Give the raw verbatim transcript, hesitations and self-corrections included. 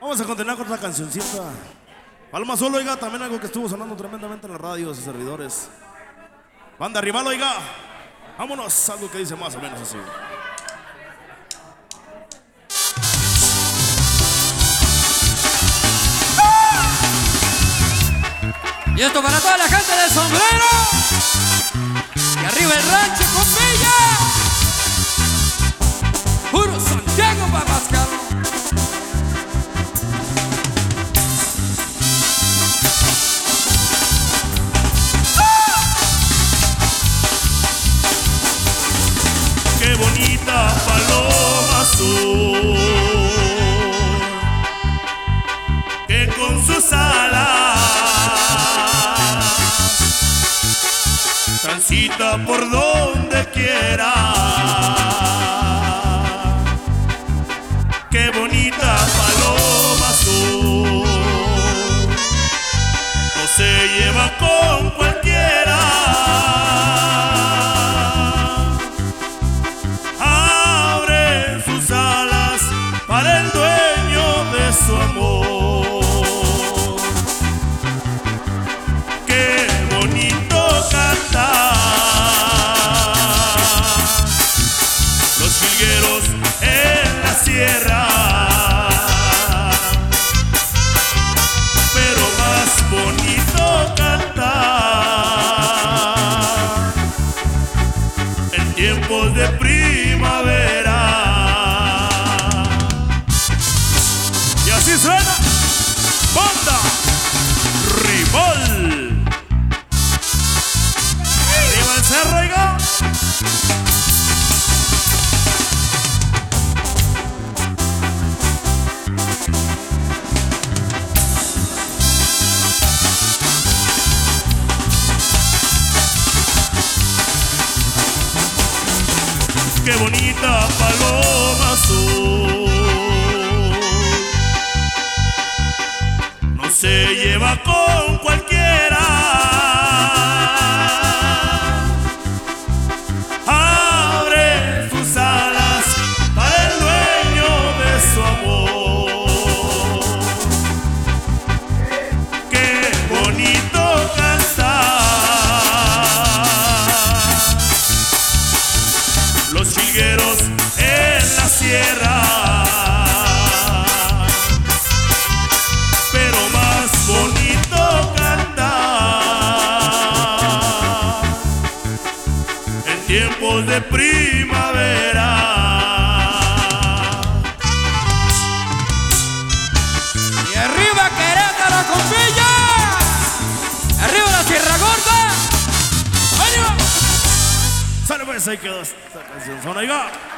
Vamos a continuar con otra cancioncita. Palma Solo, oiga, también algo que estuvo sonando tremendamente en las radios y servidores. Banda Rival, oiga. Vámonos, algo que dice más o menos así. Y esto para toda la gente del sombrero. Y arriba el rancho con Villa. Puro Santiago Papascaro. Qué bonita paloma azul, que con sus alas transita por donde quiera. Qué bonita paloma azul, no se lleva con cualquiera. Abre sus alas para el dueño de su amor. Qué bonito cantar los jilgueros en la sierra, pero más bonito cantar en tiempos de primavera. Y así suena Banda Rival. Arriba el cerro, oiga. Qué bonita paloma azul, no se lleva con cualquiera. Abre sus alas para el dueño de su amor. Qué bonito cantar los jilgueros en la sierra, pero más bonito cantar en tiempos de primavera. Y arriba Querétaro con Villa. Arriba la Sierra Gorda. ¡Ánimo! Sale pues, ahí quedó esta canción. Son, oiga.